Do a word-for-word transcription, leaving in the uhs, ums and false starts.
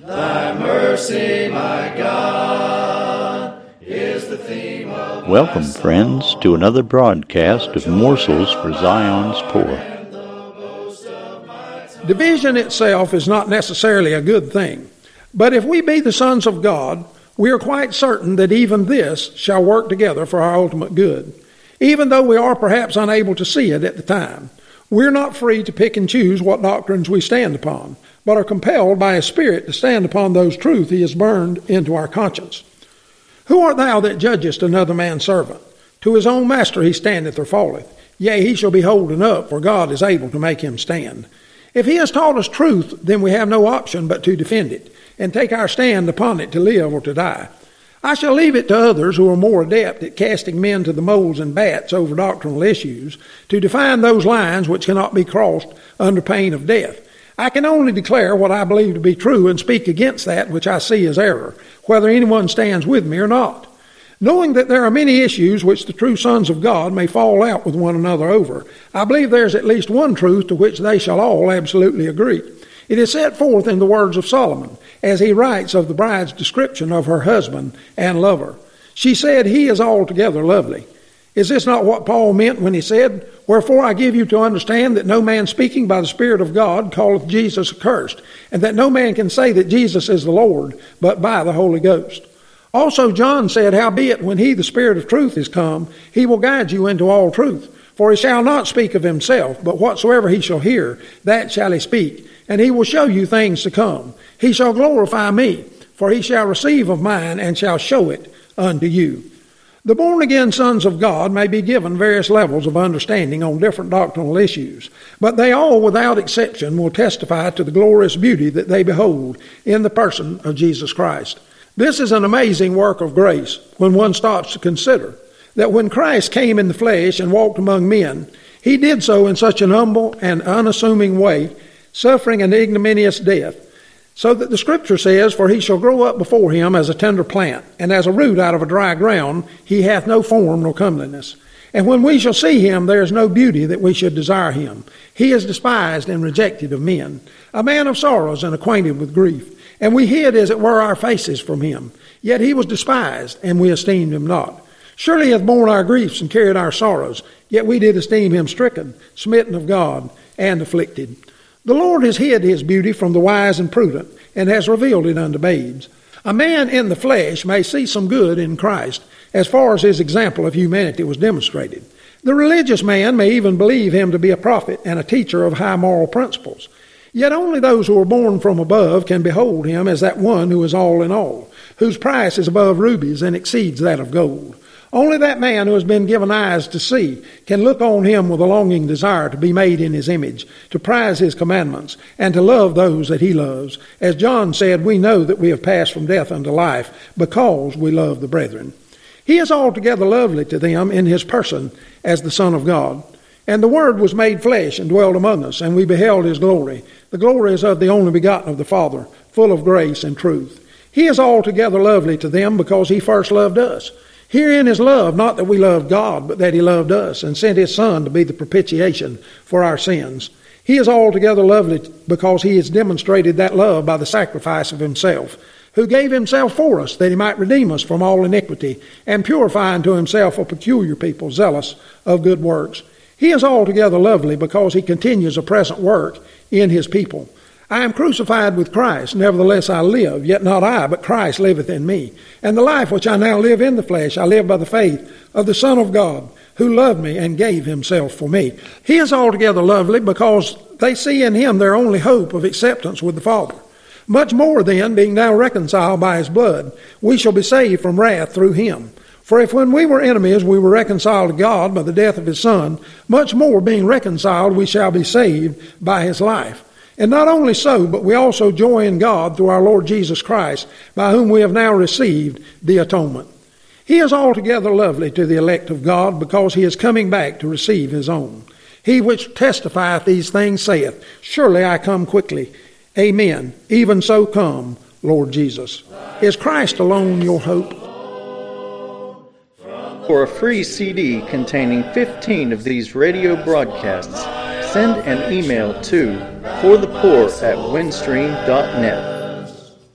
Thy mercy, my God, is the theme of Welcome, friends, to another broadcast of Morsels for Zion's Poor. Division itself is not necessarily a good thing, but if we be the sons of God, we are quite certain that even this shall work together for our ultimate good, even though we are perhaps unable to see it at the time. We're not free to pick and choose what doctrines we stand upon, but are compelled by His Spirit to stand upon those truths He has burned into our conscience. Who art thou that judgest another man's servant? To his own master he standeth or falleth. Yea, he shall be holden up, for God is able to make him stand. If he has taught us truth, then we have no option but to defend it, and take our stand upon it to live or to die. I shall leave it to others who are more adept at casting men to the moles and bats over doctrinal issues to define those lines which cannot be crossed under pain of death. I can only declare what I believe to be true and speak against that which I see as error, whether anyone stands with me or not. Knowing that there are many issues which the true sons of God may fall out with one another over, I believe there is at least one truth to which they shall all absolutely agree. It is set forth in the words of Solomon, as he writes of the bride's description of her husband and lover. She said, "He is altogether lovely." Is this not what Paul meant when he said, "Wherefore I give you to understand that no man speaking by the Spirit of God calleth Jesus accursed, and that no man can say that Jesus is the Lord, but by the Holy Ghost." Also John said, "Howbeit, when he, the Spirit of truth, is come, he will guide you into all truth. For he shall not speak of himself, but whatsoever he shall hear, that shall he speak. And he will show you things to come. He shall glorify me, for he shall receive of mine, and shall show it unto you." The born-again sons of God may be given various levels of understanding on different doctrinal issues, but they all, without exception, will testify to the glorious beauty that they behold in the person of Jesus Christ. This is an amazing work of grace when one stops to consider that when Christ came in the flesh and walked among men, he did so in such an humble and unassuming way, suffering an ignominious death, so that the Scripture says, "For he shall grow up before him as a tender plant, and as a root out of a dry ground, he hath no form nor comeliness. And when we shall see him, there is no beauty that we should desire him. He is despised and rejected of men, a man of sorrows and acquainted with grief. And we hid, as it were, our faces from him. Yet he was despised, and we esteemed him not. Surely he hath borne our griefs and carried our sorrows, yet we did esteem him stricken, smitten of God, and afflicted. The Lord has hid his beauty from the wise and prudent, and has revealed it unto babes. A man in the flesh may see some good in Christ, as far as his example of humanity was demonstrated. The religious man may even believe him to be a prophet and a teacher of high moral principles. Yet only those who are born from above can behold him as that one who is all in all, whose price is above rubies and exceeds that of gold. Only that man who has been given eyes to see can look on him with a longing desire to be made in his image, to prize his commandments, and to love those that he loves. As John said, "We know that we have passed from death unto life, because we love the brethren." He is altogether lovely to them in his person as the Son of God. And the Word was made flesh and dwelt among us, and we beheld his glory. The glory is of the only begotten of the Father, full of grace and truth. He is altogether lovely to them because he first loved us. Herein is love, not that we loved God, but that he loved us, and sent his Son to be the propitiation for our sins. He is altogether lovely because he has demonstrated that love by the sacrifice of himself, who gave himself for us, that he might redeem us from all iniquity, and purify unto himself a peculiar people, zealous of good works. He is altogether lovely because he continues a present work in his people. I am crucified with Christ, nevertheless I live, yet not I, but Christ liveth in me. And the life which I now live in the flesh, I live by the faith of the Son of God, who loved me and gave himself for me. He is altogether lovely because they see in him their only hope of acceptance with the Father. Much more then, being now reconciled by his blood, we shall be saved from wrath through him. For if when we were enemies we were reconciled to God by the death of his Son, much more being reconciled we shall be saved by his life. And not only so, but we also joy in God through our Lord Jesus Christ, by whom we have now received the atonement. He is altogether lovely to the elect of God, because he is coming back to receive his own. He which testifieth these things saith, "Surely I come quickly." Amen. Even so come, Lord Jesus. Is Christ alone your hope? For a free C D containing fifteen of these radio broadcasts, send an email to for the poor at windstream dot net.